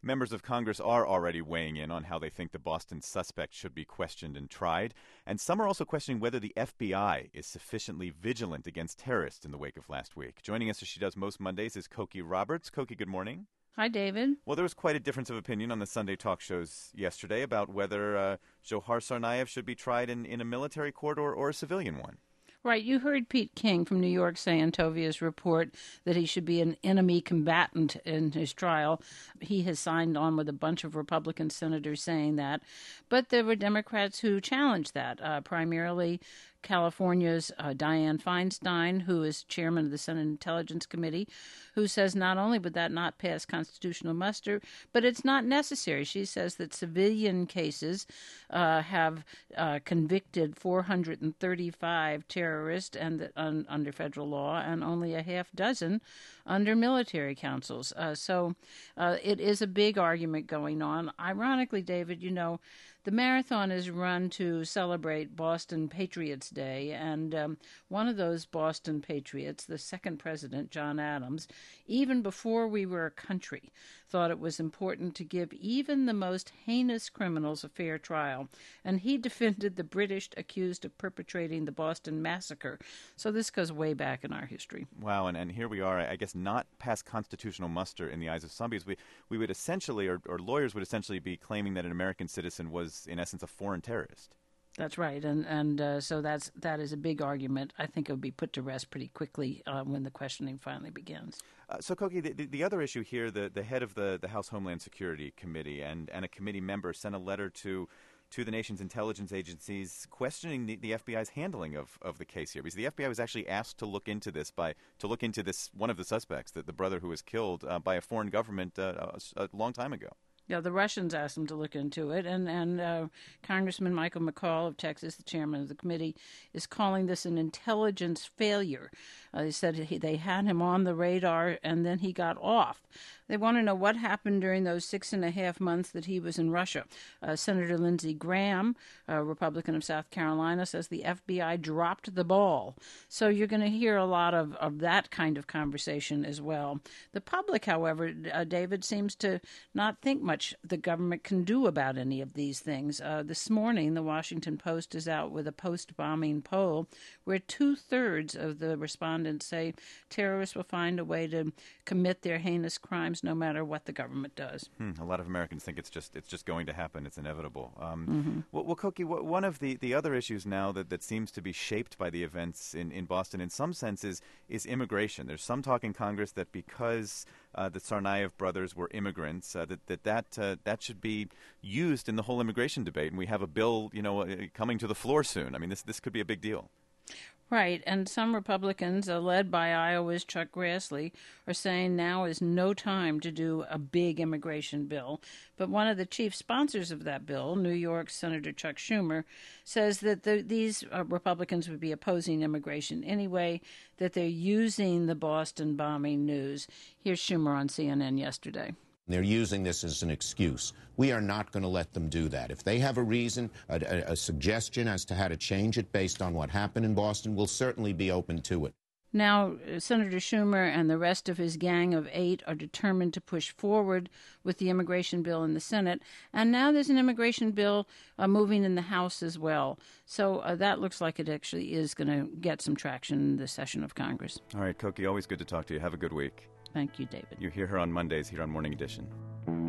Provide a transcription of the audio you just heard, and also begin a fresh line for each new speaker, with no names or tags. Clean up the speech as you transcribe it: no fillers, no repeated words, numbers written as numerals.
members of Congress are already weighing in on how they think the Boston suspect should be questioned and tried. And some are also questioning whether the FBI is sufficiently vigilant against terrorists in the wake of last week. Joining us as she does most Mondays is Cokie Roberts. Cokie, good morning.
Hi, David.
Well, there was quite a difference of opinion on the Sunday talk shows yesterday about whether Dzhokhar Tsarnaev should be tried in a military court or a civilian one.
Right. You heard Pete King from New York say in Tovia's report that he should be an enemy combatant in his trial. He has signed on with a bunch of Republican senators saying that. But there were Democrats who challenged that, primarily California's Dianne Feinstein, who is chairman of the Senate Intelligence Committee, who says not only would that not pass constitutional muster, but it's not necessary. She says that civilian cases have convicted 435 terrorists and under federal law, and only a half dozen under military councils. So it is a big argument going on. Ironically, David, the marathon is run to celebrate Boston Patriots Day, and one of those Boston Patriots, the second president, John Adams, even before we were a country, thought it was important to give even the most heinous criminals a fair trial, and he defended the British accused of perpetrating the Boston Massacre. So this goes way back in our history.
Wow, and here we are, I guess, not past constitutional muster in the eyes of some, because we would essentially, or lawyers would essentially be claiming that an American citizen was, in essence, a foreign terrorist.
That's right, and so that is a big argument. I think it will be put to rest pretty quickly when the questioning finally begins.
So, Cokie, the other issue here, the head of the House Homeland Security Committee and a committee member sent a letter to the nation's intelligence agencies questioning the FBI's handling of the case here, because the FBI was actually asked to look into this one of the suspects, the brother who was killed by a foreign government a long time ago.
Yeah, the Russians asked them to look into it, and Congressman Michael McCaul of Texas, the chairman of the committee, is calling this an intelligence failure. They said they had him on the radar, and then he got off. They want to know what happened during those 6.5 months that he was in Russia. Senator Lindsey Graham, a Republican of South Carolina, says the FBI dropped the ball. So you're going to hear a lot of that kind of conversation as well. The public, however, David, seems to not think much the government can do about any of these things. This morning, the Washington Post is out with a post-bombing poll where 2/3 of the respondents say terrorists will find a way to commit their heinous crimes no matter what the government does.
A lot of Americans think it's just going to happen. It's inevitable. Well, Cokie, one of the other issues now that seems to be shaped by the events in Boston in some senses is immigration. There's some talk in Congress that because the Tsarnaev brothers were immigrants, that should be used in the whole immigration debate. And we have a bill, coming to the floor soon. I mean, this could be a big deal.
Right, and some Republicans, led by Iowa's Chuck Grassley, are saying now is no time to do a big immigration bill. But one of the chief sponsors of that bill, New York's Senator Chuck Schumer, says that these Republicans would be opposing immigration anyway, that they're using the Boston bombing news. Here's Schumer on CNN yesterday.
They're using this as an excuse. We are not going to let them do that. If they have a reason, a suggestion as to how to change it based on what happened in Boston, we'll certainly be open to it.
Now, Senator Schumer and the rest of his gang of 8 are determined to push forward with the immigration bill in the Senate. And now there's an immigration bill moving in the House as well. So that looks like it actually is going to get some traction in the session of Congress.
All right, Cokie, always good to talk to you. Have a good week.
Thank you, David.
You hear her on Mondays here on Morning Edition.